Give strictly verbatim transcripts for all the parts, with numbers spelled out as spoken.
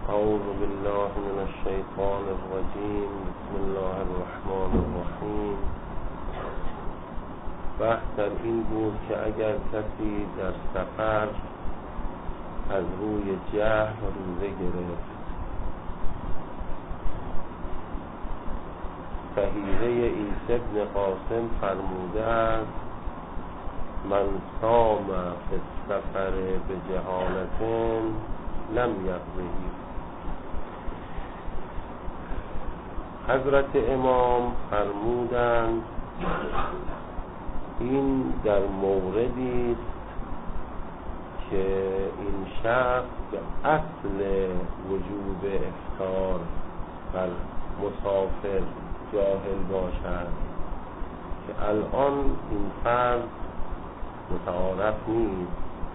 أعوذ بالله من الشيطان الرجيم. بسم الله الرحمن الرحیم. بحث در این بود که اگر کسی در سفر از روی جهل روزه گرفت، صحیحه عیسی بن قاسم فرموده است: من صام فی السفر بجهالة لم یقضه. حضرت امام فرمودند این در موردی است که این شخص به اصل وجوب افطار بر مسافر جاهل باشد که الان این فرض متعارف نیست،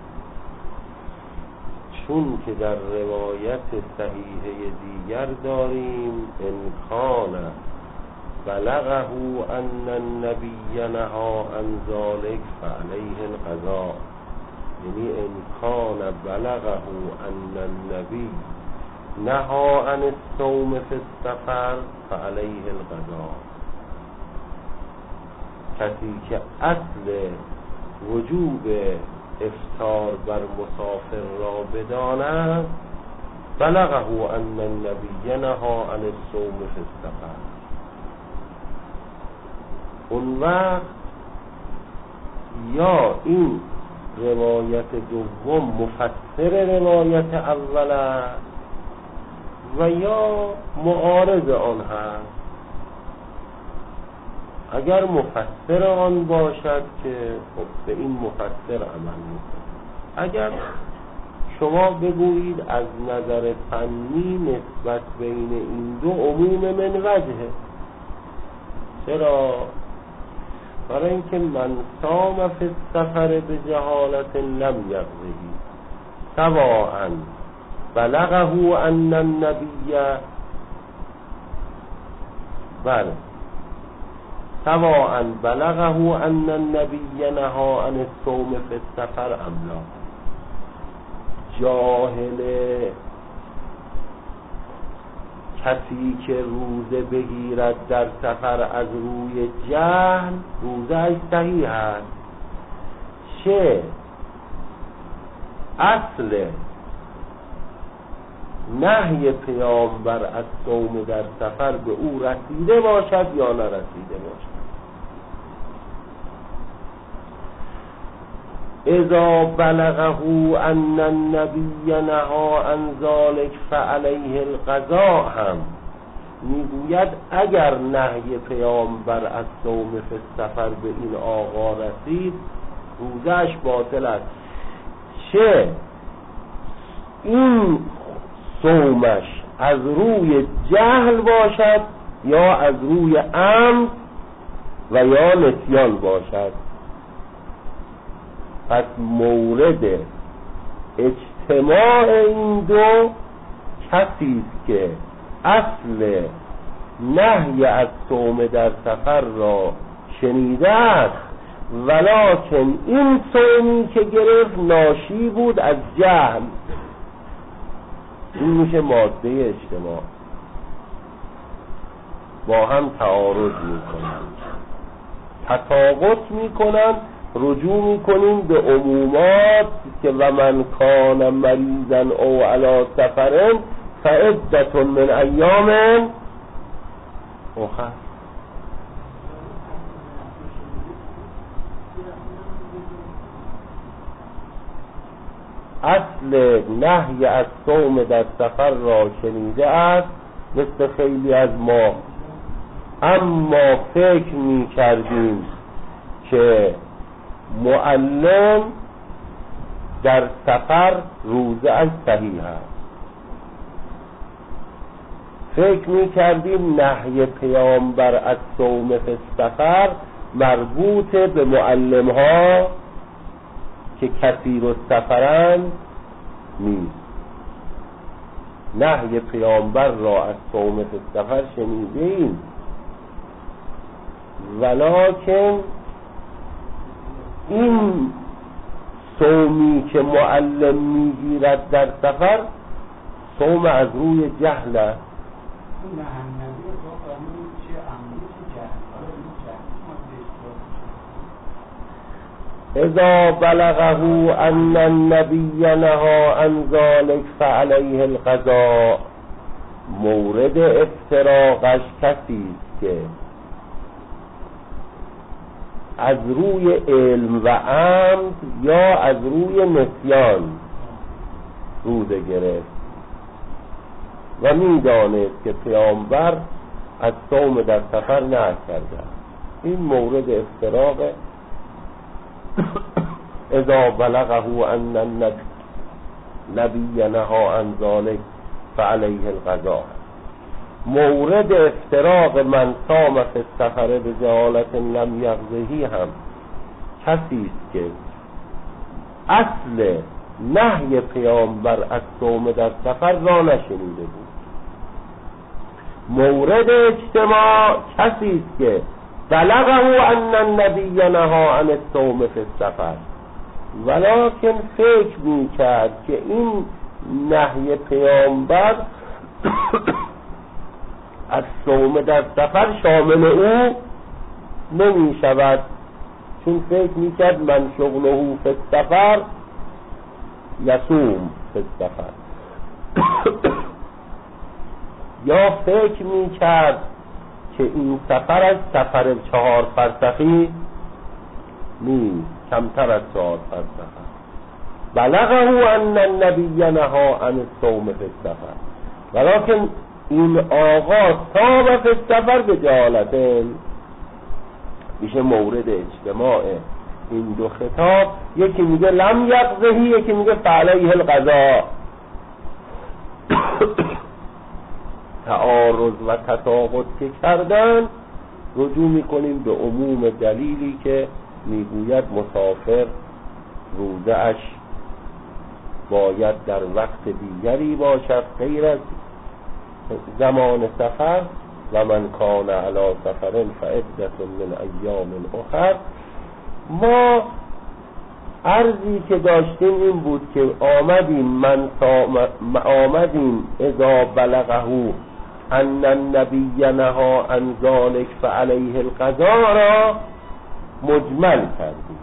چون که در روایت صحیحه دیگر داریم ان کان بلغه ان النبی نهی عن ذلک فعلیه القضاء، یعنی ان کان بلغه ان النبی نهی عن الصوم فی السفر فعلیه القضاء. کسی که اصل وجوب افطار بر مسافر را بداند، بلغه ان النبی نهی عن الصوم فی السفر، اون وقت یا این روایت دوم مفسر روایت اول است و یا معارض آن هست. اگر مفسر آن باشد که خب به این مفسر عمل می‌کنید. اگر شما بگویید از نظر فنی نسبت بین این دو عموم من وجهه. چرا؟ برای اینکه من صام فی السفر بجهالة لم یقضه سواء بلغه ان النبی بله سواء بلغه ان النبی نهی عن الصوم فی السفر ام لا. جاهل کسی که روزه بگیرد در سفر از روی جهل، روزه ای صحیح است، چه اصل نهی پیامبر از صوم در سفر به او رسیده باشد یا نرسیده باشد. اذا بلغه ان النبی نهی عن ذلک فعلیه القضاء هم میگوید اگر نهی پیامبر از صوم فی السفر به این آقا رسید، روزش باطل است، چه این صومش از روی جهل باشد یا از روی عمد و یا نسیان باشد. پس مورد اجتماع این دو کسی است که اصل نهی از صوم در سفر را شنیده است، ولکن این صومی که گرفت ناشی بود از جهل. این میشه ماده اجتماع. با هم تعارض میکنن، تطابق میکنن. رجوع میکنیم به عمومات که و من کان مریضا او علی سفر فعدة من ایام اخر. اصل نهی از صوم در سفر را شنیده است مثل خیلی از ما، اما فکر می کردیم که معلم در سفر روزه از صحیح است. فکر می کردیم نهی پیامبر از صوم فی السفر مربوط به معلم ها که کثیر السفرند نیست. نهی پیامبر را از صوم فی السفر شنیدیم، ولکن این صومی که معلم میگیرد در سفر صوم از روی جهل اذا بلغه ان النبی نهى عن ذلك فعليه القضاء. مورد افتراقش کسی است که از روی علم و عمد یا از روی نسیان روزه گرفت و می‌دانست که پیامبر از صوم در سفر نهی کرده. این مورد افتراق اذا بلغه ان النبی نهى عن ذلك فعليه القضاء. مورد افتراق من صام فی السفر بجهالة لم یغزه هم کسی است که اصل نهی پیامبر از صوم در سفر را نشنیده بود. مورد اجتماع کسی است که بلغه ان النبی نهى عن الصوم فی السفر ولکن فکر میکرد که این نهی پیامبر از صوم در سفر شامل او نمی شود، چون فکر میکرد من شغله فی السفر یصوم فی السفر. یا فکر میکرد که این سفر از سفر چهار فرسخی نیست، کمتر از چهار فرسخ. بلغه ان النبی نهى عن الصوم فی السفر ولکن این آقا صام فی السفر به جهالت میشه مورد اجتماع این دو خطاب. یکی میگه لم یقضه، یکی میگه فعلیه القضاء. تعارض و تساقط که کردن رجوع میکنیم به عموم دلیلی که میگوید مسافر روزه اش باید در وقت دیگری باشد غیر از زمان سفر و من کان علی سفر فعدة من ایام اخر. ما عرضی که داشتیم این بود که آمدیم من آمدیم اذا بلغه ان النبی نهى عن ذلك فعلیه القضاء را مجمل کردیم.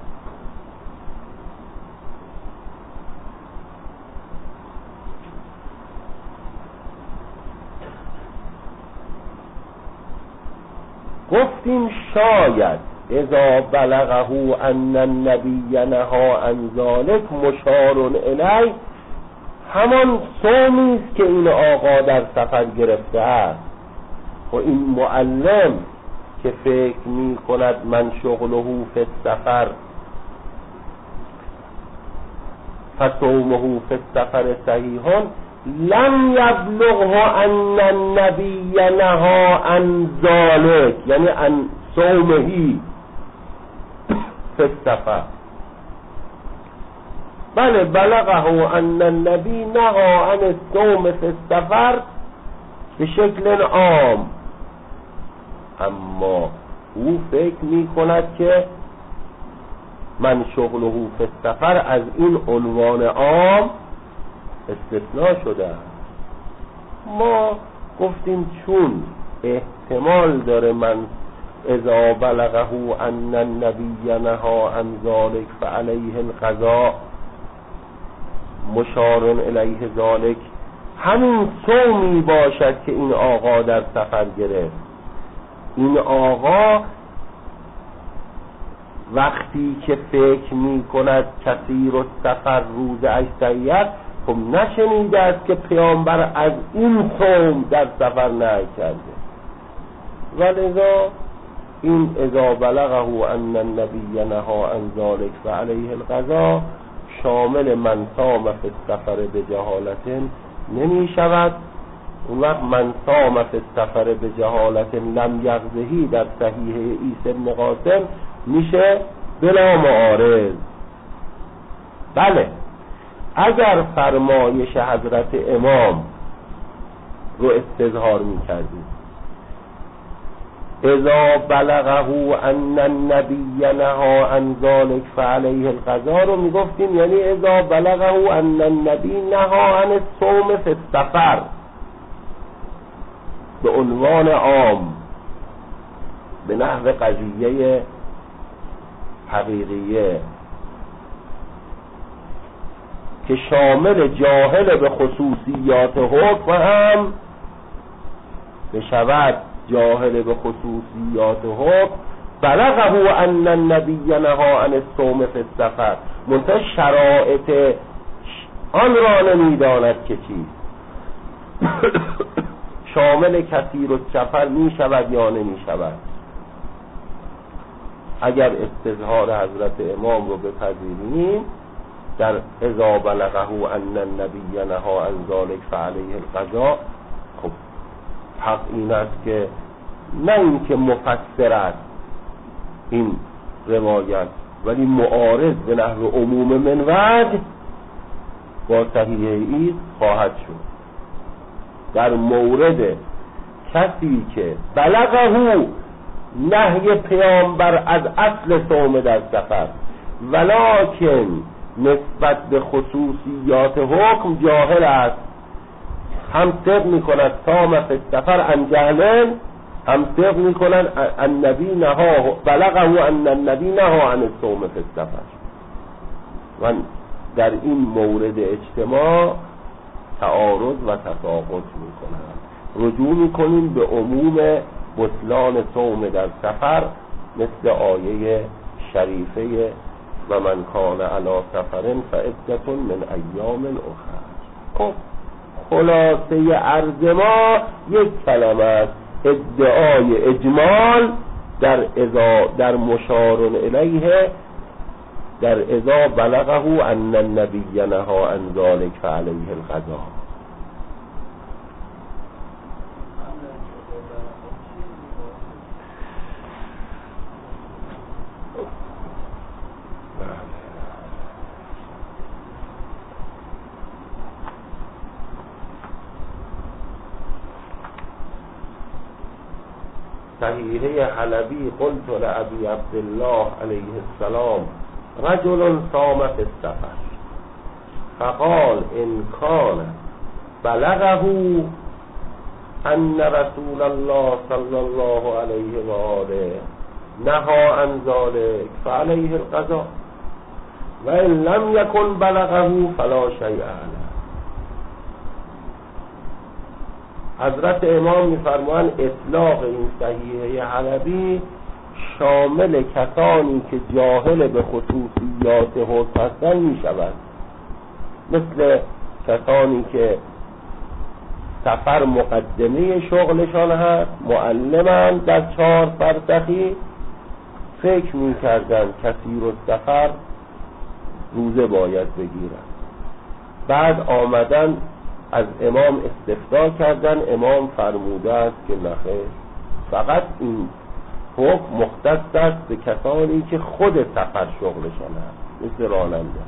گفتیم شاید اذا بلغه ان النبی نهى عن ذلك مشار الیه همان صومی است که این آقا در سفر گرفته است. و این معلم که فکر می کند من شغله فی السفر فصومه فی السفر صحیحون لم یبلغه ان النبی نهى عن ذلك یعنی عن صومه فی السفر. بله بلغه ان النبی نهى عن الصوم فی السفر به شکل عام، اما او فکر می کند که من شغله فی السفر از این عنوان عام استثناء شده. ما گفتیم چون احتمال داره من اذا بلغه ان النبی نهى عن ذلك فعلیه القضاء مشار الیه ذلك همین صومی باشد که این آقا در سفر گرفت. این آقا وقتی که فکر می کند کثیر السفر روز اجتریت خب نشنیده است که پیامبر از این صوم در سفر نهی کرده. ولذا این اذا بلغه ان النبی نهى عن ذلك فعلیه القضاء شامل من صام فی السفر بجهالت نمی شود. اون وقت من صام فی السفر بجهالت لم یغزه در صحیح عیسی بن قاسم میشه بلا معارض. بله اگر فرمایش حضرت امام رو استظهار میکردیم اذا بلغه ان النبی نهى عن ذلك فعلیه القضاء رو میگفتیم، یعنی اذا بلغه ان النبی نهى عن الصوم فی السفر به عنوان عام، به نحو قضیه حقیقیه که شامل جاهل به خصوصیات حکم هم بشود، جاهل به خصوصیات حکم بلغه ان النبی نهى عن الصوم فی السفر، منتها شرایط آن را نمیداند که چیست شامل کثیر السفر می شود یا نمی شود. اگر استظهار حضرت امام رو بپذیریم در اذا بلغه ان النبی نهى عن ذلك فعلیه القضاء، خب حق این است که نه این که مفسر است این روایت، ولی معارض به نحو عموم من وجه با صحیحه ای خواهد شد. در مورد کسی که بلغه نهی پیامبر از اصل صوم در سفر ولکن نسبت به خصوصیات حکم جاهل است، هم طبق میکند صام فی السفر عن جهل، هم طبق میکنند النبی نهى بلغه ان النبی نهى عن الصوم فی السفر. و در این مورد اجتماع تعارض و تساقط میکنند. رجوع میکنیم به عموم بطلان صوم در سفر مثل آیه شریفه و من کان علی سفر فعدة من ایام اخر. خب خلاصه عرض ما یک کلمه است، ادعای اجمال در اذا در مشار الیه در اذا بلغه ان النبی نهى عن ذلك فعلیه القضاء. صحیحه حلبی قلت لأبی عبدالله علیه السلام رجل صام فی السفر فقال ان کان بلغه ان رسول الله صلی الله علیه و آله نهى عن ذلك فعلیه القضاء و ان لم یکن بلغه فلا شیء علیه. حضرت امام می‌فرمایند اطلاق این صحیحه حلبی شامل کسانی که جاهل به خصوصیات حکم هستند می‌شود، مثل کسانی که سفر مقدمه شغلشان هست، معلمند در چهار فرسخی، فکر می‌کردند کثیر السفر روزه باید بگیرند، بعد آمدن از امام استفتا کردن، امام فرموده است که نخیر، فقط این حکم مختص است به کسانی که خود سفر شغلشان هست، مثل راننده.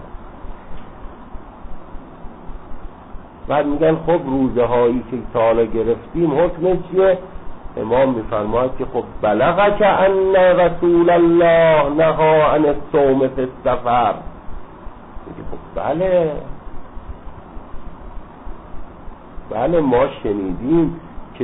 بعد میگن خب روزه هایی که تالا گرفتیم حکم چیه؟ امام میفرماید که خب بلغه که ان رسول الله نهى عن الصوم فی السفر. میگه خب بله بله ما شنیدیم که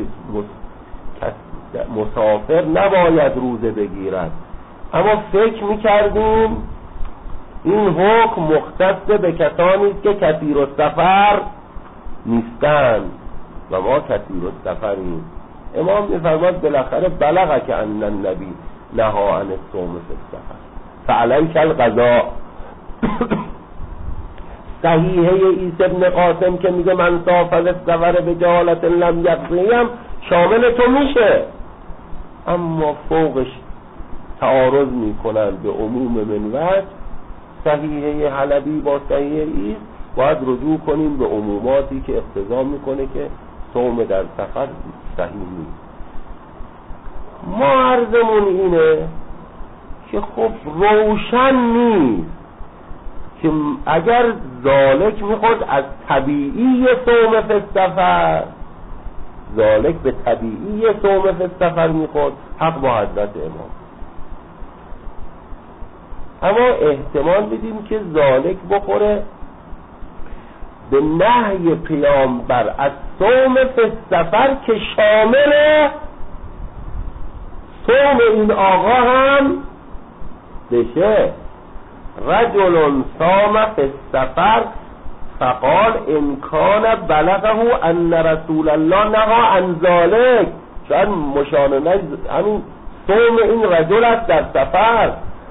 مسافر نباید روزه بگیرد، اما فکر میکردیم این حکم مختص به کسانی است که کثیر السفر نیستند و ما کثیر السفریم. امام میفرماید بالاخره بلغه که ان النبی نهى عن الصوم فی السفر فعلیک القضاء. صحیحه عیسی ابن قاسم که میگه من سافر السفر به جهالت لم یقضیم شامل تو میشه، اما فوقش تعارض میکنن به عموم من وجه. صحیحه حلبی با صحیحه عیسی باید رجوع کنیم به عموماتی که اقتضا میکنه که صوم در سفر صحیح نیست. ما عرضمون اینه که خب روشن نیست که اگر ذالک میخورد از طبیعی صوم فی السفر ذالک به طبیعی صوم فی السفر میخورد، حق با حضرت امام. اما احتمال میدیم که ذالک بخوره به نهی پیامبر از صوم فی السفر که شامل صوم این آقا هم بشه. رجل صام فی السفر فقال ان کان بلغه ان رسول الله نهی عن ذلک. شاید مشانه همین صوم این رجل است در سفر.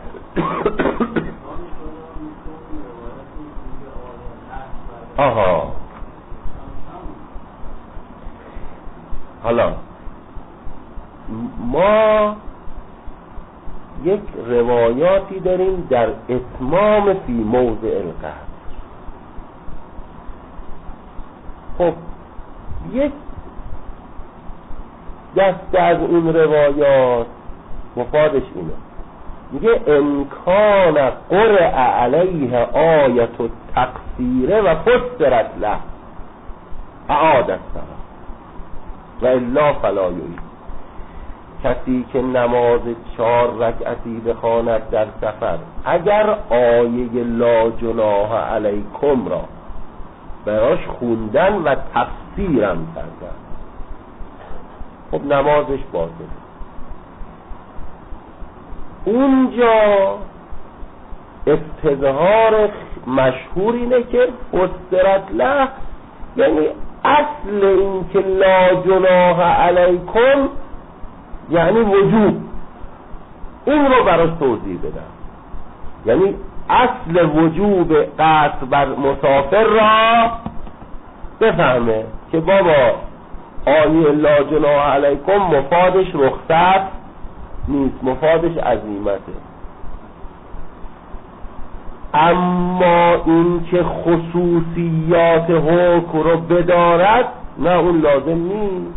آها حالا ما یک روایاتی داریم در اتمام فی موضع القصر. خب یک دسته از اون روایات مفادش اینه، میگه امکان قرأ علیه آیت التقصیر و فسرت له اعاد الصلاة و الا فلا یعید. کسی که نماز چهار رکعتی بخواند در سفر اگر آیه لا جناح علیکم را براش خوندن و تفسیرم کردن، خب نمازش باطله. اونجا استظهار مشهور اینه که فسرت له، یعنی اصل این که لا جناح علیکم یعنی وجوب، این رو براش توضیح بدم. یعنی اصل وجوب قصد بر مسافر را بفهمه که بابا آیه لا جناح علیکم مفادش رخصت نیست، مفادش عزیمته. اما این که خصوصیات حکم رو بدارد نه، اون لازم نیست.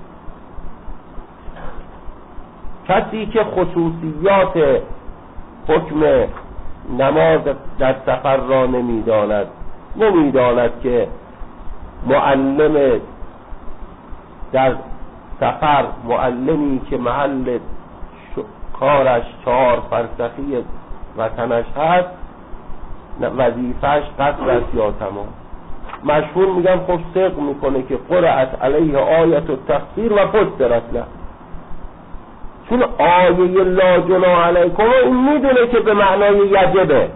کسی که خصوصیات حکم نماز در سفر را نمیداند، نمیداند که معلم در سفر، معلمی که محل کارش چهار فرسخی وطنش هست، وظیفه‌اش قصر است یا تمام. مشهور میگن خب صدق میکنه که قرأت علیه آیت التقصیر و فسرت له، چون آیه لا جناح علیکم این میدونه که به معنای یجبه،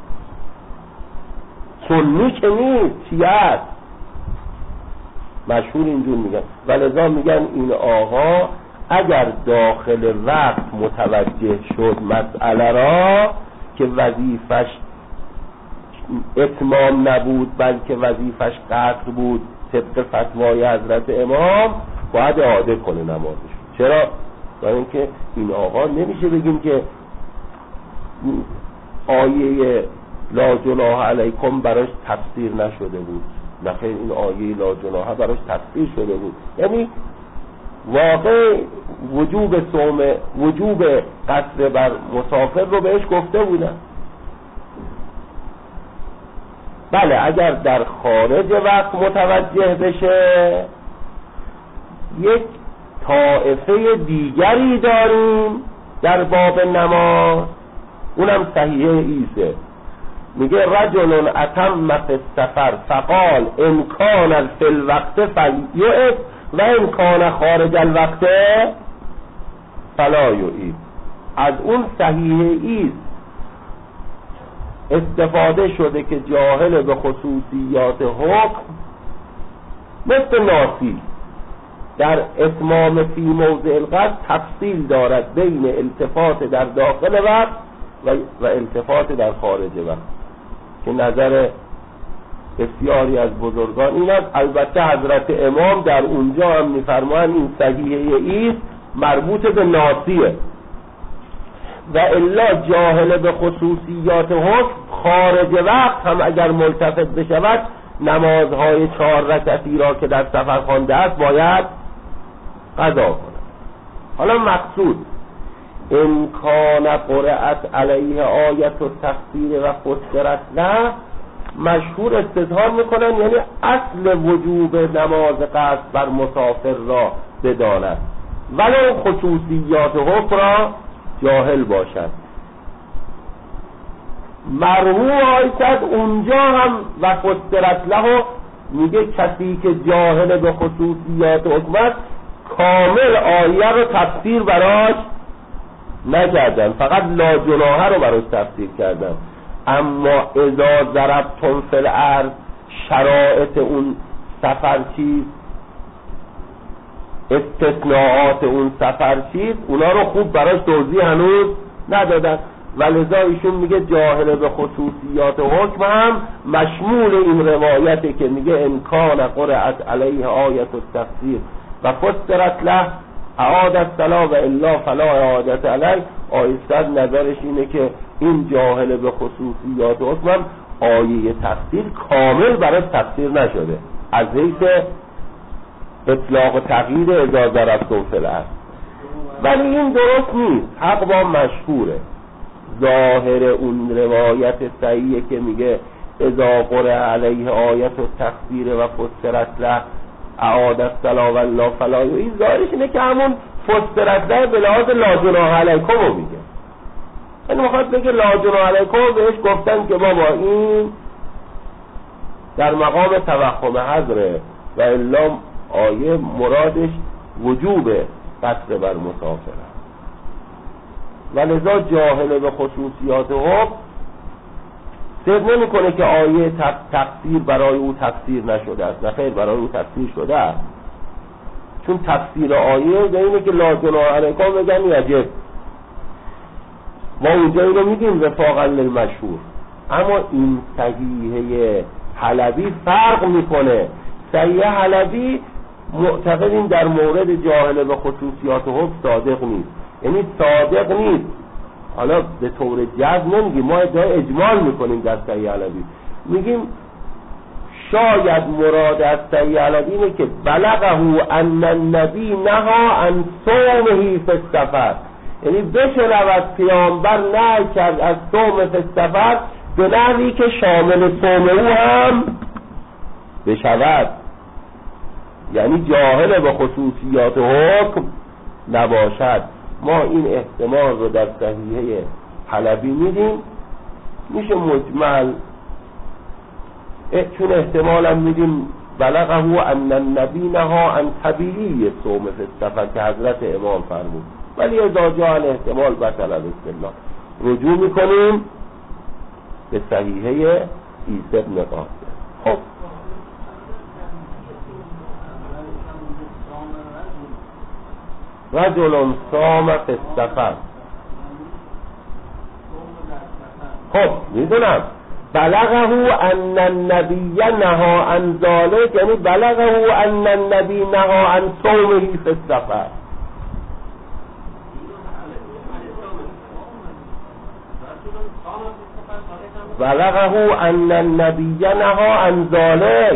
سنی که نیست، چی است. مشهور اینجور میگن، ولذا میگن این آقا اگر داخل وقت متوجه شد مسئله را که وظیفش اتمام نبود بلکه وظیفش قصر بود طبق فتوای حضرت امام، باید اعاده کنه نمازش. چرا؟ برای اینکه این آقا نمیشه بگیم که آیه لا جناح علیکم براش تفسیر نشده بود. نخیر، این آیه لا جناح براش تفسیر شده بود. یعنی واقع وجوب صوم، وجوب قصر بر مسافر رو بهش گفته بودن. بله اگر در خارج وقت متوجه بشه، یک طائفه دیگری داریم در باب نماز، اونم صحیحه ایسه. میگه رجل اتم فی السفر فقال ان کان فی الوقت فلیعد و ان کان خارج الوقت فلا یعید. از اون صحیحه ایست استفاده شده که جاهل به خصوصیات حکم مثل ناسی در اتمام فی موضع القصد تفصیل دارد بین التفات در داخل وقت و, و التفات در خارج وقت، که نظر بسیاری از بزرگان این است. البته حضرت امام در اونجا هم میفرمایند این صحیحه ایست مربوط به ناسیه، و الا جاهل به خصوصیات حکم خارج وقت هم اگر ملتفت بشود نمازهای چهار رکعتی را که در سفر خوانده است باید قضا کند. حالا مقصود ان کان قرأت علیه آیت التقصیر و فسرت له، مشهور استظهار میکنن یعنی اصل وجوب نماز قصر بر مسافر را بداند ولو خصوصیات حکم را جاهل باشد. مرحوم آیت اونجا هم و فسرت له میگه کسی که جاهل به خصوصیات حکم است کامل آیه رو تفسیر براش نکردن، فقط لا جناح رو براش تفسیر کردن. اما اذا ضربتم فی الارض شرایط اون سفر چیز، استثناءات اون سفر چیز، اونا رو خوب براش توضیح هنوز ندادن. ولذا ایشون میگه جاهل به خصوصیات حکم هم مشمول این روایته که میگه امکان قرأت علیه آیت التفسیر و فسرت له اعاد الصلا و الا فلا اعادت علیه. آیستد نظرش اینه که این جاهل به خصوصیات حکم هم آیه تفسیر کامل برای تفسیر نشده از حیث اطلاق و تغییر اذا ضربتم فی الارض. ولی این درست نیست، حق با مشهوره. ظاهر اون روایت صحیحه که میگه اذا قرأ علیه آیت التفسیر و فسرت له اعاد الصلا و الا فلا، این ظاهرش اینه که همون فسرت له به لحاظ لا جناح علیکم رو میگه. این میخواد بگه لا جناح علیکم بهش گفتن که بابا این در مقام توهم حضره و الا آیه مرادش وجوب قصر بر مسافره. ولذا جاهل به خصوصیات حکم صدق نمی کنه که آیه تفسیر برای او تفسیر نشده است. نه خیر، برای او تفسیر شده است، چون تفسیر آیه به اینه که لا جناح علیکم بگن یجب، ما اونجا اینو میگیم وفاقا للمشهور. اما این صحیحه حلبی فرق میکنه. صحیحه حلبی معتقدیم در مورد جاهل به خصوصیات حکم صادق نیست، یعنی صادق نیست. حالا به طور جزم نمیگیم، ما ادعای اجمال میکنیم در صحیح حلبی، میگیم شاید مراد از صحیح حلبی اینه که بلغه ان النبی نهی عن صومه فی السفر، یعنی بشنود پیامبر نهی کرد از صوم فی السفر به نحوی که شامل صوم او هم بشود، یعنی جاهل به خصوصیات حکم نباشد. ما این احتمال رو در صحیحه حلبی میدیم، میشه مجمل، چون احتمال هم میدیم بلغه ان النبی نهی عن طبیعی صوم فی السفر که حضرت امام فرمود. ولی اذا جاء الاحتمال بطل بسم الله. رجوع میکنیم به صحیحه عیسی بن قاسم. خب رجل صام فی السفر، خب میدونم بلغه ان النبی نهی عن ذلک، یعنی بلغه ان النبی نهی عن صومه فی السفر. بلغه ان النبی نهی عن ذلک،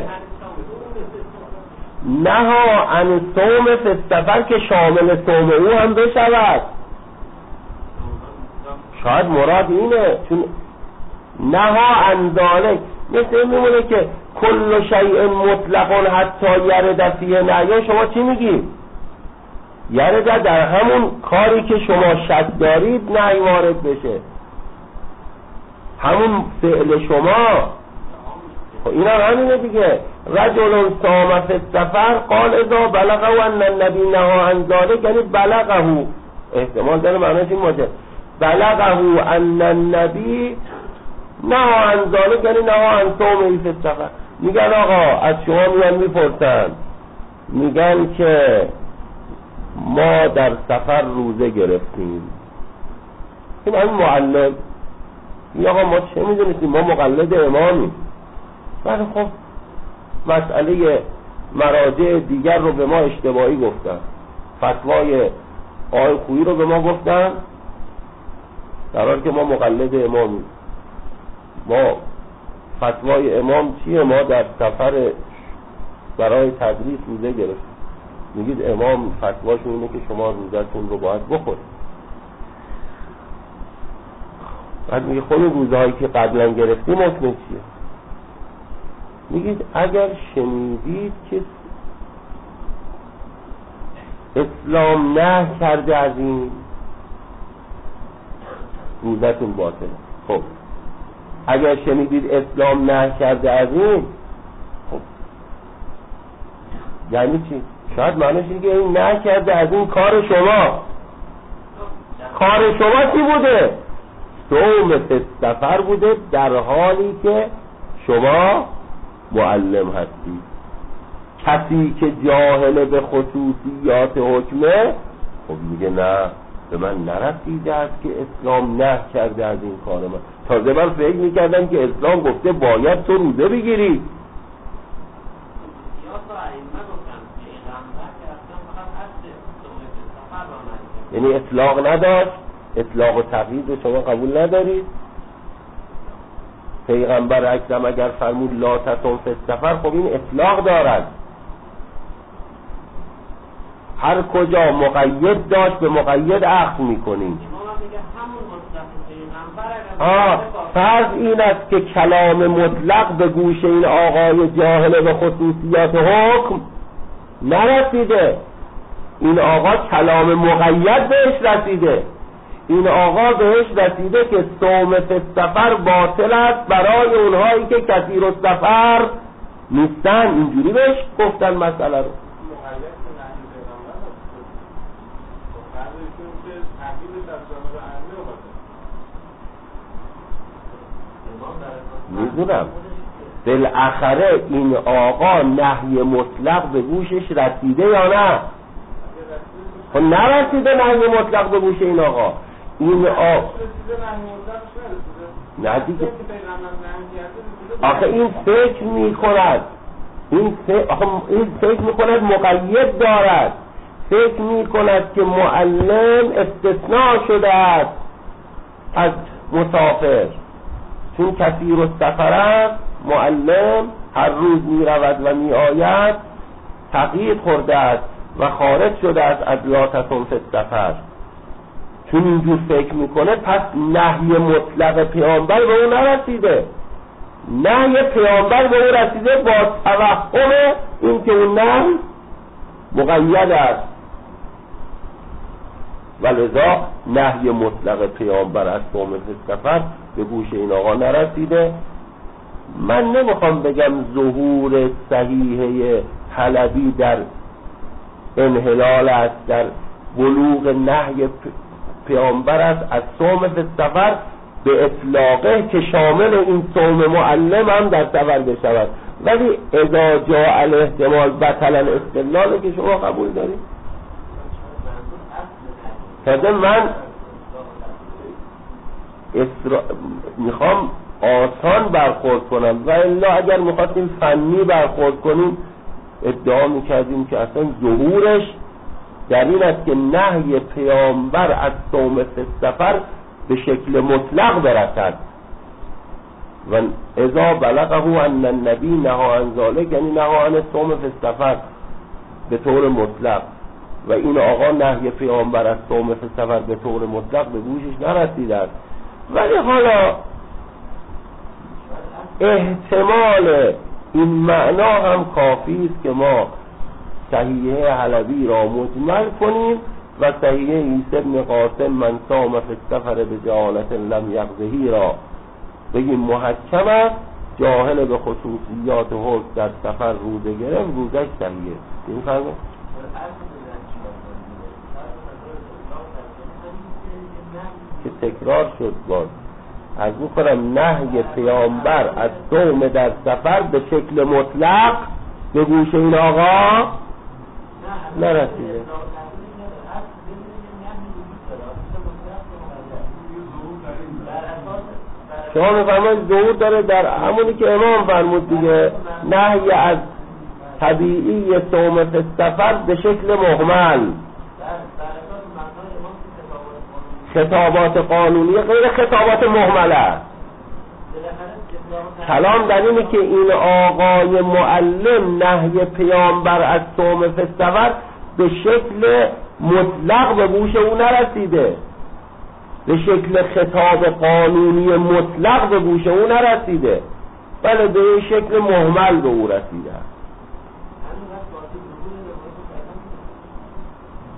نهی عن صوم فی السفر که شامل صوم او هم بشود. شاید مراد اینه، چون نهی عن ذلک مثل میمونه که کل شیء مطلق حتی یرد فیه نهی. شما چی میگی؟ یرد در همون کاری که شما شک دارید نهی وارد بشه، همون فعل شما. اینا همینه دیگه. رجل صام فی السفر قال اذا بلغه ان النبی نهی عن ذلک، یعنی بلغه، احتمال داره معنیش این باشه بلغه ان النبی نهی عن ذلک، یعنی نهی عن صومه فی السفر. میگن آقا از شما میان میپرسن، میگن که ما در سفر روزه گرفتیم. این همین معلم میگه آقا ما چه میدونستیم، ما مقلد امامیم. ولی خب مسئله مراجع دیگر رو به ما اشتباهی گفتن، فتوای آقای خویی رو به ما گفتن، در حالی که ما مقلد امامیم. ما فتوای امام چیه؟ ما در سفر برای تدریس روزه گرفتیم. میگید امام فتواشون اینه که شما روزتون رو باید بخورید. بعد میگه خود روزهایی که قبلا گرفتیم حکم چیه؟ میگید اگر شنیدید که اسلام نه کرده از این، روزتون باطله. خب اگر شنیدید اسلام نه کرده از این، خب یعنی چی؟ شاید معنیش اینه که این نه کرده از این کار شما. کار شما چی بوده؟ صوم سفر بوده، در حالی که شما معلم هستید. کسی که جاهل به خصوصیات حکمه، خب میگه نه، به من نرسیده است که اسلام نه کرده از این کار من. تازه من فکر میکردم که اسلام گفته باید تو روزه بگیری. یعنی اطلاق نداشت، اطلاق و تقیید رو شما قبول ندارید. پیغمبر اکرم اگر فرمود لا تصم فی السفر، خب این اطلاق دارد. هر کجا مقید داشت به مقید اخذ میکنیم. آه فرض این است که کلام مطلق به گوش این آقای جاهل به خصوصیات حکم نرسیده. این آقا کلام مقید بهش رسیده. این آقا بهش رسیده که صوم سفر باطل است برای اونهایی که کثیر السفر نیستن. اینجوری بهش گفتن مسئله رو. میدونم بالاخره این آقا نهی مطلق به گوشش رسیده یا نه؟ خب نرسیده نهی مطلق به گوش این آقا. این آقا نه دیگه، آخه این فکر میکند این فکر, این فکر میکند مقید دارد، فکر میکند که معلم استثناء شده است از مسافر، چون کثیر السفر است. معلم هر روز می رود و می آید، تقیید خورده است و خارج شده است از لا تصم فی السفر. چون اینجور فکر میکنه پس نهی مطلق پیامبر به اون نرسیده. نهی پیامبر به اون رسیده با توهم این که اون نهی مقید است، ولذا نهی مطلق پیامبر از صوم فی السفر به گوش این آقا نرسیده. من نمیخوام بگم ظهور صحیحه حلبی در انحلال است، در بلوغ نهی پیامبر است از صوم فی السفر به اطلاقه که شامل این صوم معلم هم در سفر بشود، ولی اذا جاء الاحتمال بطل الاستدلال که شما قبول دارید. تازه من اسرا... میخوام آسان برخورد کنم و الا اگر میخواستیم فنی برخورد کنیم ادعا میکردیم که اصلا ظهورش در این است که نهی پیامبر از صوم فی السفر به شکل مطلق برسد و اذا بلغه ان النبی نهی عن ذلک، یعنی نهی عن صوم فی السفر به طور مطلق، و این آقا نهی پیامبر از صوم فی السفر به طور مطلق به گوشش نرسیده است. ولی حالا احتمال این معنا هم کافی است که ما صحیحه حلبی را مجمل کنیم و صحیحه عیسی بن قاسم من صام فی السفر بجهالة لم یقضه را بگیم محکم است. جاهل به خصوصیات حکم در سفر روزه گرفت، روزش صحیحه. این فهمه؟ که تکرار شد باز از میکنم نهی پیامبر از صوم در سفر به شکل مطلق به گوش این آقا نرسیده. شما میفرمایید ظهور داره در همونی که امام فرمود دیگه، نهی از طبیعی صوم فی السفر به شکل مهمل. خطابات قانونی غیر خطابات مهمل است. کلام در اینه که این آقای معلم نهی پیامبر از صوم فی السفر به شکل مطلق به گوش او نرسیده، به شکل خطاب قانونی مطلق به گوش او نرسیده، بله به شکل مهمل به او رسیده.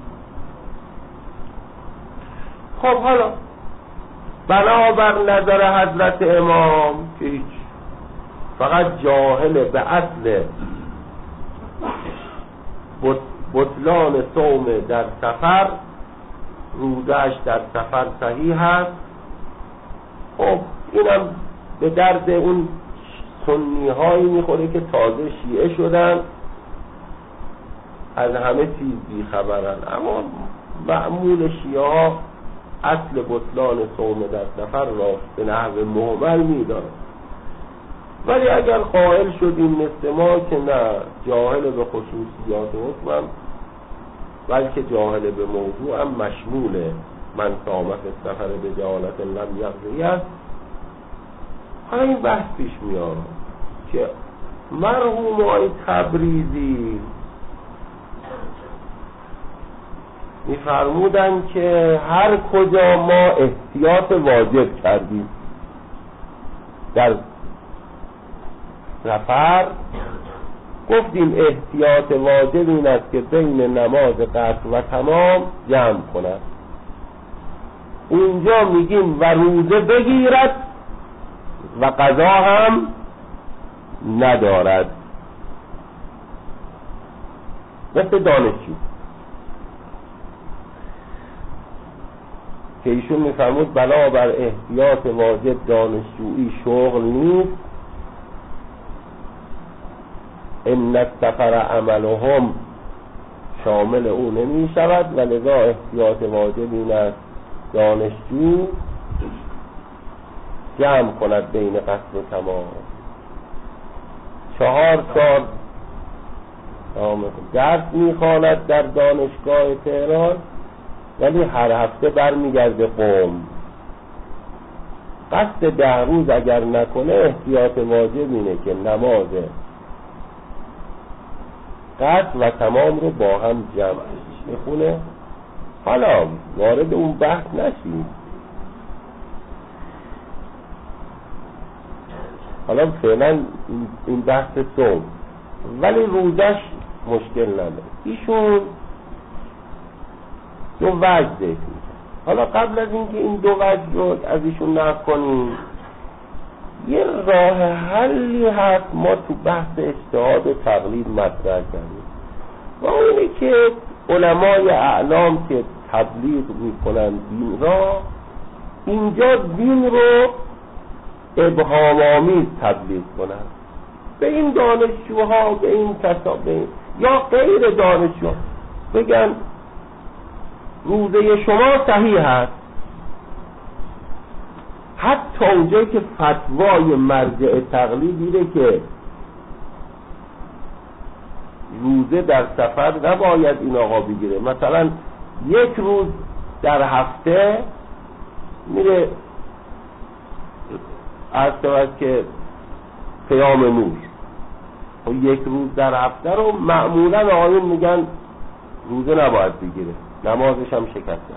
خب حالا بنابر نظر حضرت امام که هیچ، فقط جاهل به اصل بطلان صوم در سفر، روزه‌اش در سفر صحیح هست. خب اینم به درد اون سنی هایی میخوره که تازه شیعه شدن، از همه چیز بیخبرن، اما معمول شیعه ها اصل بطلان صوم در سفر را به نحو مهمل میدارن. ولی اگر قائل شدیم مثل ما که نه، جاهل به خصوصیات حکمم بلکه جاهل به موضوع هم مشمول من صامت سفر به جهالت لم یقضی است، حالا این بحث پیش میاد که مرحوم آقای تبریزی میفرمودن که هر کجا ما احتیاط واجب کردیم در سفر، گفتیم احتیاط واجب این است که بین نماز قصر و تمام جمع کند. اونجا میگیم و روزه بگیرد و قضا هم ندارد. مثل دانشجو که ایشون میفرمود بنابر احتیاط واجب دانشجویی شغل نیست، ان السفر عملهم شامل او نمی شود و لذا احتیاط واجب این است دانشجو جمع کند بین قصر و تمام. چهار سال درس میخواند در دانشگاه تهران، ولی هر هفته برمیگرده قم. قصد ده روز اگر نکنه احتیاط واجب اینه که نماز قصر و تمام رو با هم جمع میخونه. حالا وارد اون بحث نشید، حالا فعلا این بحث صوم، ولی روزش مشکل نداره. ایشون دو وجه ذکر. حالا قبل از اینکه این دو وجه رو از ایشون نقل کنیم، یه راه حلی هست ما تو بحث اجتهاد و تقلید مطرح کردیم، و اونی که علمای اعلام که تبلیغ میکنن دین را، اینجا دین رو ابهام‌آمیز تبلیغ کنن به این دانشجوها، به این کساب، به این یا غیر دانشجو، بگن روزه شما صحیح هست، حتی اونجایی که فتوای مرجع تقلید دیده که روزه در سفر نباید این آقا بگیره. مثلا یک روز در هفته میره از طورت که قیام نور، و یک روز در هفته رو معمولا آقایون میگن روزه نباید بگیره، نمازش هم شکسته.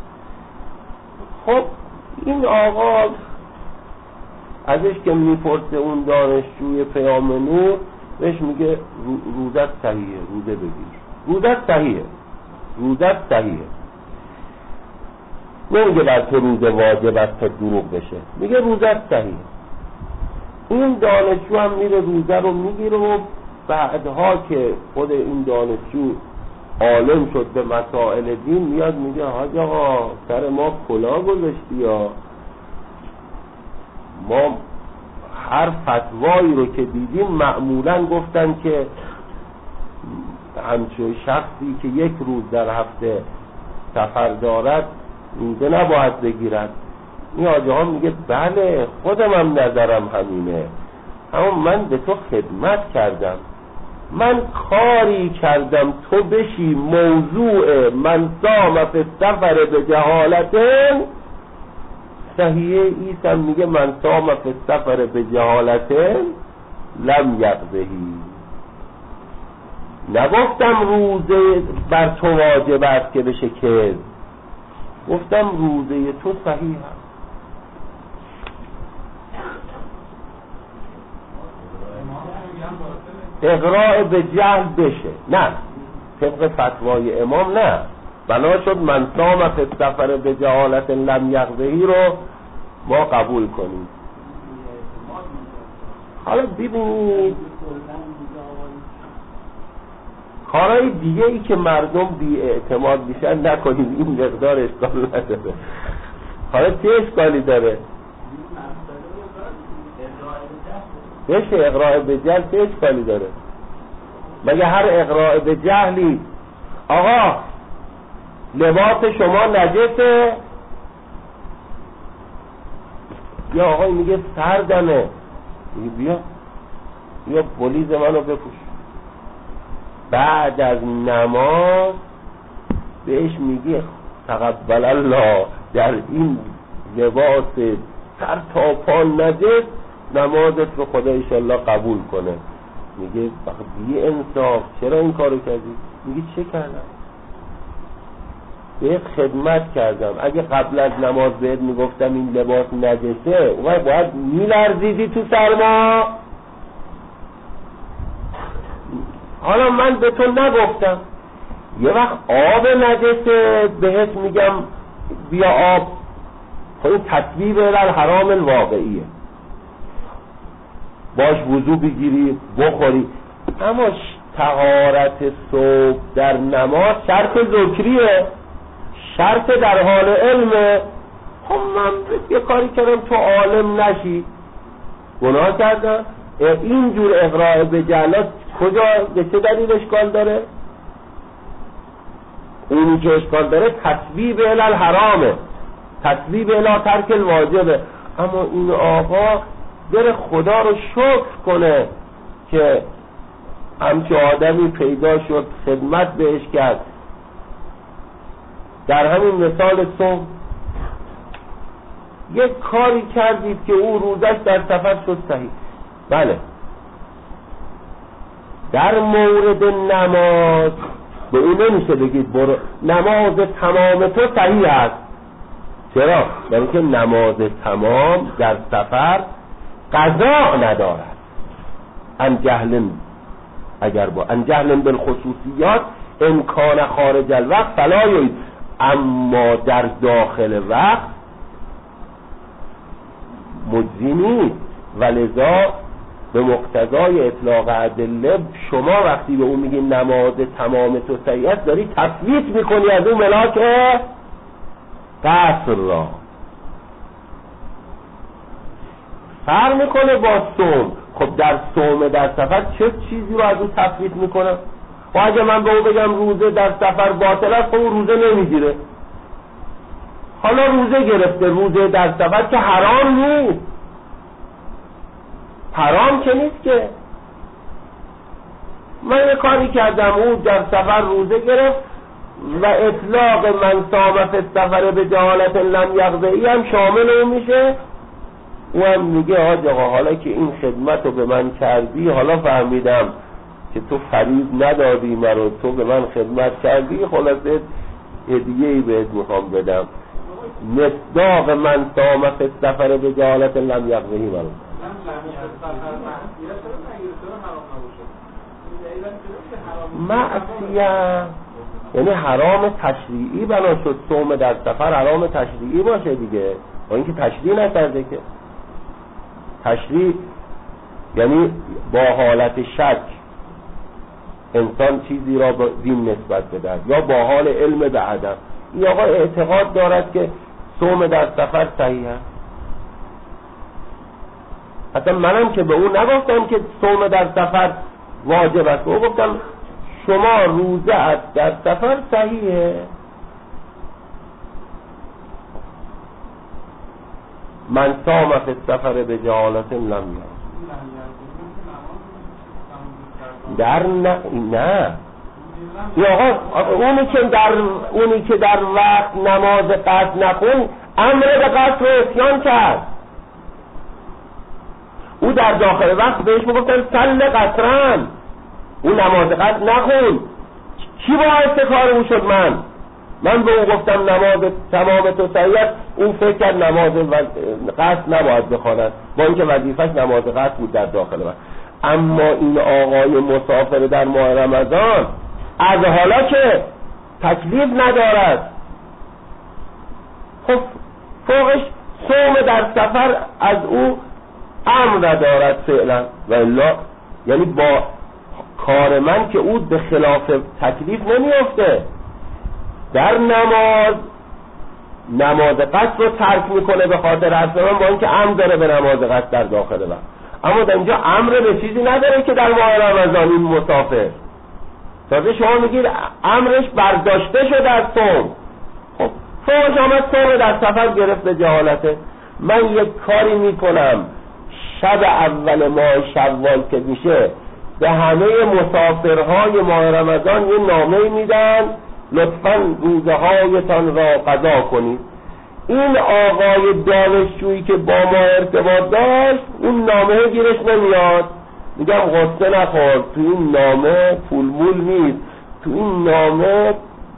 خب این آقا ازش که میپرسه اون دانشجوی پیام نور، بهش میگه روزت صحیحه، روزه بگیر، روزت صحیحه، روزت صحیحه. نمیگه بر تو روزه واجب است تا دروغ بشه، میگه روزت صحیحه. این دانشجو هم میره روزه رو میگیره و بعدها که خود این دانشجو عالم شد به مسائل دین، میاد میگه حاج آقا سر ما کلا گذاشتی، یا ما هر فتوایی رو که دیدیم معمولا گفتن که همچون شخصی که یک روز در هفته سفر دارد روزه نباید بگیرد. این حاج آقا میگه بله خودم هم نظرم همینه، اما من به تو خدمت کردم، من کاری کردم تو بشی موضوع من صام فی السفر به جهالتن صحیح. ایسا میگه من صام فی السفر به جهالتن لم یقضهی. نگفتم روزه بر تو واجب است که بشه کذب، گفتم روزه تو صحیح است. اقراء به جهل بشه، نه طبق فتوای امام نه، بنا شد من صام فی السفر به جهالت لم یقضیه رو ما قبول کنیم. حالا ببینید کارهای دیگه ای که مردم بی اعتماد میشن نکنیم، این مقدار اشکال نداره. حالا چه اشکالی داره؟ بشه اقراء به جهل چه اشکالی داره؟ مگه هر اقراء به جهلی آقا لباس شما نجسه، یا آقای میگه سردمه، میگه بیا بیا بلیز منو بپوش، بعد از نماز بهش میگه تقبل الله در این لباس سر تا پا نجس نمازت رو خدا انشالله قبول کنه. میگه فقط بی انصاف چرا این کارو کردی؟ میگه چه کردم؟ بهت خدمت کردم، اگه قبل از نماز بهت میگفتم این لباس نجسه اومد باید میلرزیدی تو سرما. حالا من به تو نگفتم، یه وقت آب نجسه بهت میگم بیا آب، خب این تطبیب الحرام الواقعیه، باش وضو بگیری بخوری. اما طهارت صبح در نماز شرط ذکریه، شرط در حال علمه. خب من یه کاری کردم تو عالم نشی، گناه کردم. اینجور اقراء به جهالت کجا به چه دلیل اشکال داره؟ اونی که اشکال داره تطبیب الحرامه، تطبیب الی ترک الواجبه. اما این آقا بره خدا رو شکر کنه که همچه آدمی پیدا شد خدمت بهش کرد. در همین مثال صبح یک کاری کردید که او روزش در سفر شد صحیح. بله در مورد نماز به اون نمیشه بگید برو نماز تمام تو صحیح است. چرا؟ برای که نماز تمام در سفر قضا ندارد. ان جهل اگر با ان جهل بالخصوصیات امکان خارج الوقت فلا یعید، اما در داخل وقت مجزی نیست. ولذا به مقتضای اطلاق ادله شما وقتی به اون میگی نماز تمام تو صحیح است داری تثبیت میکنی از اون ملاک قصر را. فرق میکنه با صوم. خب در صوم در سفر چه چیزی رو از اون تثبیت میکنم؟ و اگه من به اون بگم روزه در سفر باطل است خب اون روزه نمیگیره. حالا روزه گرفته، روزه در سفر که حرام نیست، حرام که نیست که. من یه کاری کردم او در سفر روزه گرفت و اطلاق من صام فی السفر به جهالت لم یقضیه هم شامل اون میشه. او هم میگه آج آقا حالا که این خدمت رو به من کردی، حالا فهمیدم که تو فریض ندادی مرا، تو به من خدمت کردی، خلاصه هدیه‌ای بهت میخوام بدم. مصداق من صام فی السفر به جهالت لم یقضیه مرا. معصیت یعنی حرام تشریعی بنا شد. صوم در سفر حرام تشریعی باشه دیگه، با اینکه تشریع نکرده که. تشریع یعنی با حالت شک انسان چیزی را به دین نسبت بدهد یا با حال علم به عدم. این آقا اعتقاد دارد که صوم در سفر صحیح است. اصلا منم که به اون نگفتم که صوم در سفر واجب است، او گفتم شما روزه است در سفر صحیحه. من صام فی السفر به جهالت لم یقضیه در نه نه یا آقا اونی که در اونی که در وقت نماز قصد نخون امر به قصد رو اتیان کرد. او در داخل وقت بهش میگفتن سل قصرن، او نماز قصد نخون. کی باعث کار او شد؟ من من به او گفتم نماز تمام تو صحیح است، اون فکر کرد نماز قصد نباید بخواند، با اینکه وظیفش نماز قصد بود در داخل وقت. اما این آقای مسافر در ماه رمضان از حالا که تکلیف ندارد. خب فوقش صوم در سفر از او امر ندارد فعلا و الا، یعنی با کار من که او به خلاف تکلیف نمیافته. در نماز نماز قصد رو ترک میکنه به خاطر حرف من، با اینکه امر داره به نماز قصد در داخل وقت، اما در اینجا امر به چیزی نداره که در ماه رمضان این مسافر. تازه شما میگید امرش برداشته شده از صوم. خب فوقش آمد صوم در سفر گرفت به جهالته. من یک کاری میکنم شب اول ماه شوال که میشه به همه مسافرهای ماه رمضان یه نامه میدن لطفاً روزه هایتان را قضا کنید. این آقای دانشجویی که با ما ارتباط داشت اون نامه گیرش نمیاد. میگم غصه نخور، تو این نامه پول مول نیست، تو این نامه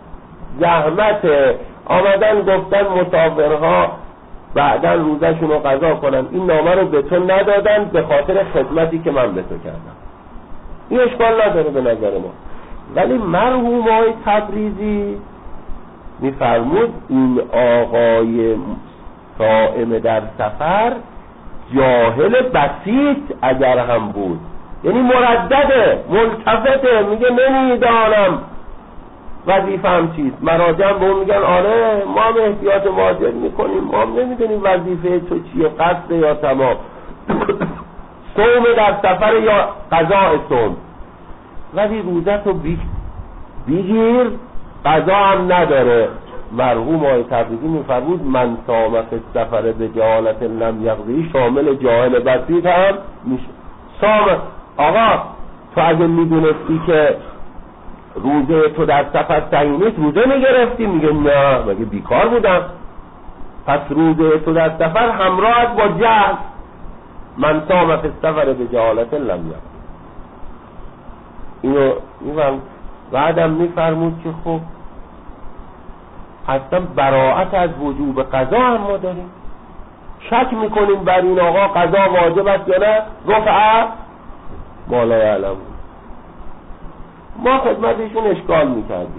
زحمته، آمدن گفتن مسافرها بعداً روزشون رو قضا کنن، این نامه رو به تو ندادن به خاطر خدمتی که من به تو کردم. این اشکال نداره به نظر ما. ولی مرحوم آقای تبریزی میفرمود این آقای صائم در سفر جاهل بسیط اگر هم بود، یعنی مردده، ملتفته، میگه نمیدانم وظیفه‌ام چیست. مراجع به اون میگن آره ما هم احتیاط واجب میکنیم، ما هم نمیدونیم وظیفه تو چیه، قصد یا تمام صوم در سفر یا قضاء صوم، ولی روزه تو بگیر قضا هم نداره. مرحوم آقای تبریزی میفرمود من صام فی السفر به جهالت لم یقضی، شامل جاهل بسیط هم میشه. صام آقا تو اگه میدونستی که روزه تو در سفر صحیح نیست روزه میگرفتی؟ میگه نه مگه بیکار بودم. پس روزه تو در سفر همراه با جهل. من صام فی السفر به جهالت لم یقضی. اینو میفرمود. بعدم میفرمود که خب اصلا براءت از وجوب قضا هم ما داریم، شک میکنیم بر این آقا قضا واجب است یا نه. رفع ما لا یعلم. ما خدمتشون اشکال میکردیم،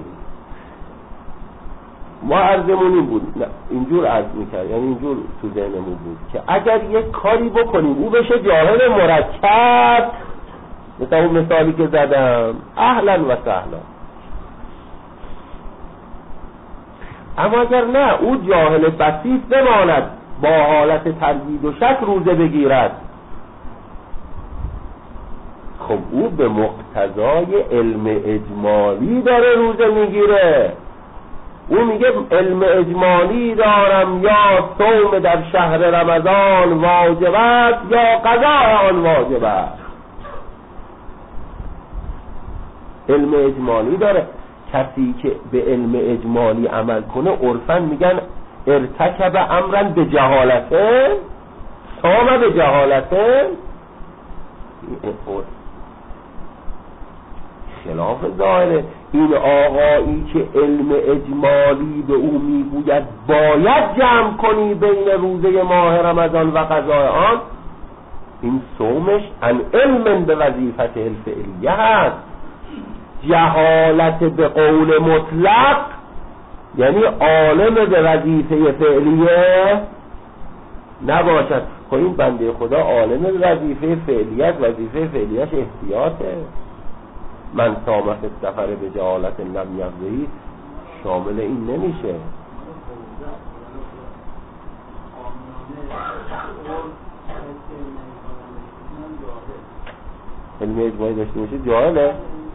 ما عرضمون این بود، نه اینجور عرض میکرد، یعنی اینجور تو ذهنمون بود که اگر یک کاری بکنیم او بشه جاهل مرکب، مثل اون مثالی که زدم، اهلا و سهلا. اما اگر نه او جاهل بسیط بماند با حالت تردید و شک روزه بگیرد، خب او به مقتضای علم اجمالی داره روزه میگیره. او میگه علم اجمالی دارم یا صوم در شهر رمضان واجب است یا قضاء آن واجب است. علم اجمالی داره. کسی که به علم اجمالی عمل کنه عرفاً میگن ارتکب امرا به جهالته، صام به جهالته. خلاف ظاهره. این آقایی که علم اجمالی به او میگوید باید جمع کنی بین روزه ماه رمضان و قضای آن، این صومش ان علم به وظیفت الفعلیه هست. جهالت به قول مطلق یعنی عالم به وظیفه فعلیه نباشد. خب این بنده خدا عالم به وظیفه فعلیت، وظیفه فعلیش احتیاطه. من صام فی السفر به جهالت لم یقضی شامل این نمیشه. علم اجمالی داشته باشه جاهله.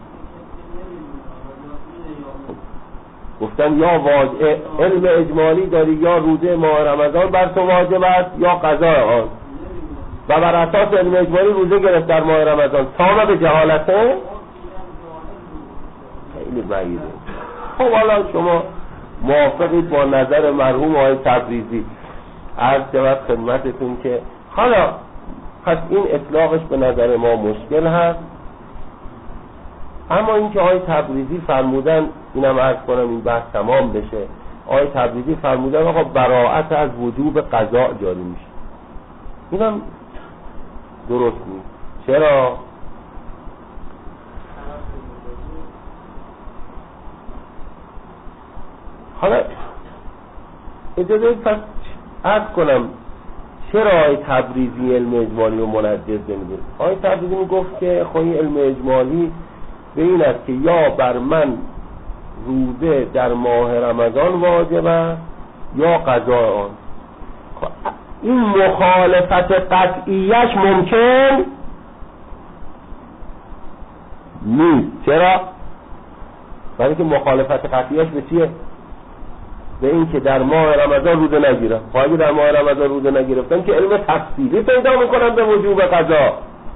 گفتن یا واجب علم اجمالی داری یا روزه ماه رمضان بر تو واجب است یا قضاء آن، و بر اساس علم اجمالی روزه گرفت در ماه رمضان، صام به جهالته خیلی بعیده. خب حالا شما موافقید با نظر مرحوم آقای تبریزی؟ عرض شود خدمتتون که حالا پس این اطلاقش به نظر ما مشکل هست. اما این که آقای تبریزی فرمودن، اینم عرض کنم این بحث تمام بشه، آقای تبریزی فرمودن آقا براءت از وجوب قضا جاری میشه، اینم درست نیست. چرا؟ حالا اجازه پس عرض کنم چرا آقای تبریزی علم اجمالی رو منجز نمی‌دونه؟ آقای تبریزی میگفت که خب این علم اجمالی به این است که یا بر من روزه در ماه رمضان واجب است یا قضا آن. این مخالفت قطعیش ممکن نیست. چرا؟ برای که مخالفت قطعیش به چیه؟ به این که در ماه رمضان روزه نگیرم. خب اگه در ماه رمضان روزه نگرفتم که علم تفصیلی پیدا میکنم به وجوب قضا.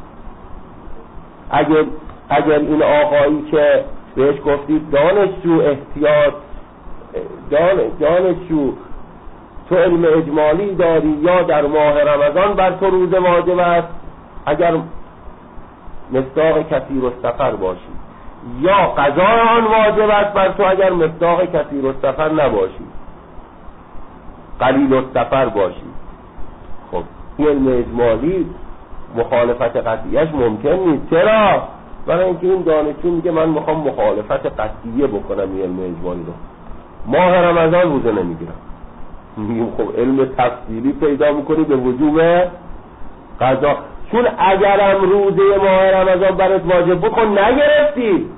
اگر اگر این آقایی که بهش گفتید دانشجو احتیاط دان دانشجو تو علم اجمالی داری یا در ماه رمضان بر تو روزه واجب است اگر مصداق کثیر السفر باشی، یا قضا آن واجب است بر تو اگر مصداق کثیر السفر نباشی، قلیل السفر باشی. خب این علم اجمالی مخالفت قطعیش ممکن نیست. چرا؟ برای اینکه این دانشجو میگه من میخوام مخالفت قطعیه بکنم این علم اجمالی رو، ماه رمضان روزه نمیگیرم. میگیم خب علم تفصیلی پیدا میکنی به وجوب قضا، چون اگرم روزه ماه رمضان برات واجب بکن نگرفتی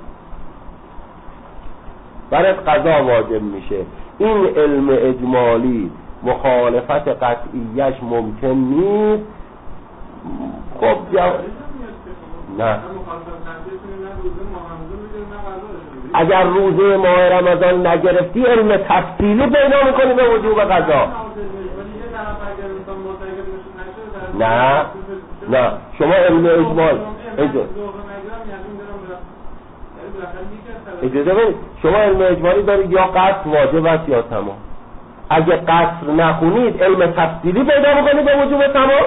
برات قضا واجب میشه. این علم اجمالی مخالفت قطعیش ممکن نیست. خب جا... نه اگر روزه ماه رمضان نگرفتی علم تفصیلی پیدا میکنی به وجوب قضا. نه نه شما علم اجمال اجازه بدید، شما علم اجمالی دارید یا قصر واجب است یا تمام. اگه قصر نخونید علم تفصیلی پیدا میکنید به وجوب تمام.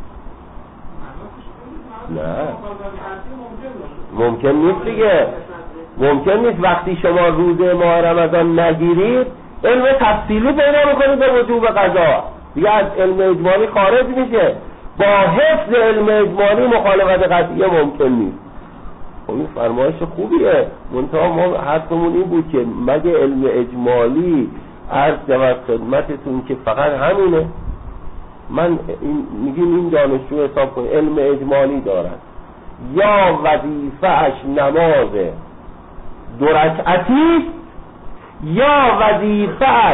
نه ممکن نیست دیگه، ممکن نیست وقتی شما روزه ماه رمضان نگیرید علم تفصیلی پیدا میکنید به وجوب قضا، دیگه از علم اجمالی خارج میشه. با حفظ علم اجمالی مخالفت قطعیه ممکن نیست. خب این فرمایش خوبیه، منتها ما حرفمون این بود که مگه علم اجمالی عرض جواب خدمتتون که فقط همینه. من این میگیم این دانشجو حساب کنید علم اجمالی دارد، یا وظیفه‌اش نماز دو رکعتی یا وظیفه‌اش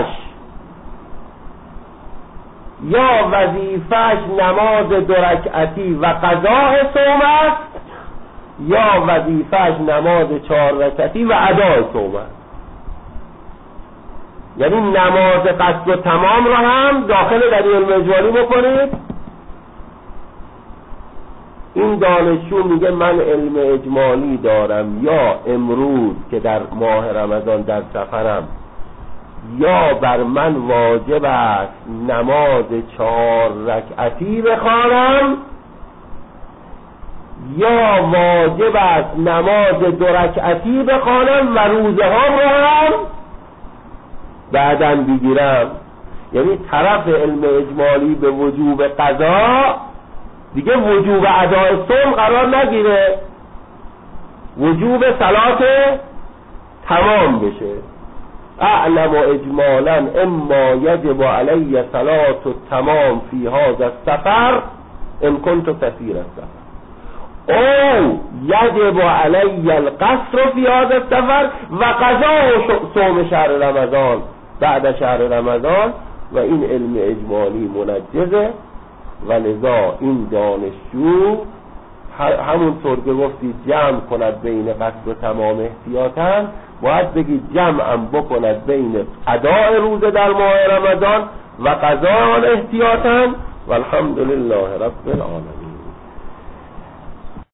یا وظیفه‌اش نماز دو رکعتی و قضاء صوم است، یا وظیفه‌اش نماز چهار رکعتی و اداء صوم است. یعنی نماز قصد و تمام را هم داخل در علم اجمالی بکنید. این دانشجو میگه من علم اجمالی دارم، یا امروز که در ماه رمضان در سفرم یا بر من واجب است نماز چهار رکعتی بخوانم، یا واجب است نماز دو رکعتی بخوانم و روزه ها رو هم بعداً بگیرم. یعنی طرف علم اجمالی به وجوب قضا دیگه وجوب اداء صوم قرار نگیره، وجوب صلات تمام بشه. اعلم اجمالا اما یجب علی صلات التمام فی هذا السفر ان كنت كثیر السفر او یجب علی القصر فی هذا السفر و قضاء صوم شهر رمضان بعد شهر رمضان. و این علم اجمالی منجزه و لذا این دانشجو همونطور که گفتی جمع کند بین قصد و تمام احتیاطاً، باید بگی جمعم بکند بین اداء روزه در ماه رمضان و قضاء احتیاطاً. والحمدلله رب العالمین.